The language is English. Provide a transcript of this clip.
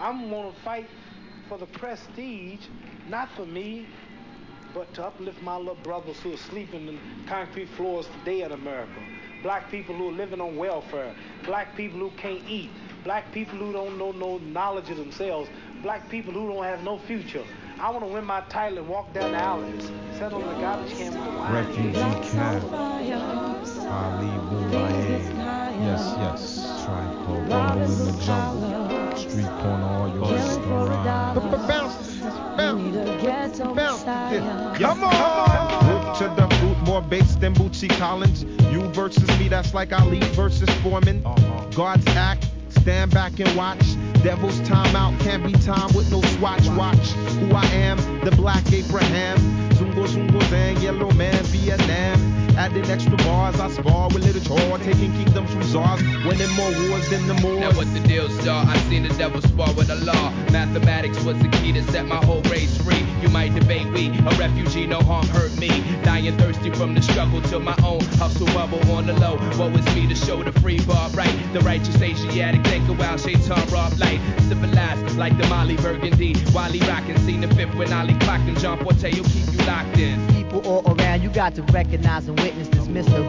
I'm gonna fight for the prestige, not for me, but to uplift my little brothers who are sleeping in concrete floors today in America. Black people who are living on welfare. Black people who can't eat. Black people who don't know no knowledge of themselves. Black people who don't have no future. I want to win my title and walk down the alleys, sit on the garbage can with the wine. Refugee camp. Ali Boulaye. Yes, yes. Tribe Called Rumble in the Jungle. Street corner, all your restaurants. Bounce to this. Come on! Root to the boot, more bass than Bootsy Collins. You versus me, that's like Ali versus Foreman. God's act, stand back and watch. Devil's timeout, can't be timed with no swatch. Watch who I am, the black Abraham. Zungo Zungo Zang, yellow man, Vietnam. Adding extra bars, I spar with little chore. Taking kingdoms from czars, winning more wars than the Moors. Now what the deal, star? I seen the devil spar with the law. Mathematics was the key to set my whole race free. You might debate we, a refugee, no harm hurt me. Dying thirsty from the struggle to my own hustle bubble on the low. Woe is me to show the free bar right. The righteous Asiatic, think a while, Shaitan rob light. Civilized like the Molly Burgundy. Wally rockin', seen the fifth when Ali clocked and John Forte, you'll keep you locked in. People all around, you got to recognize and witness this Mr.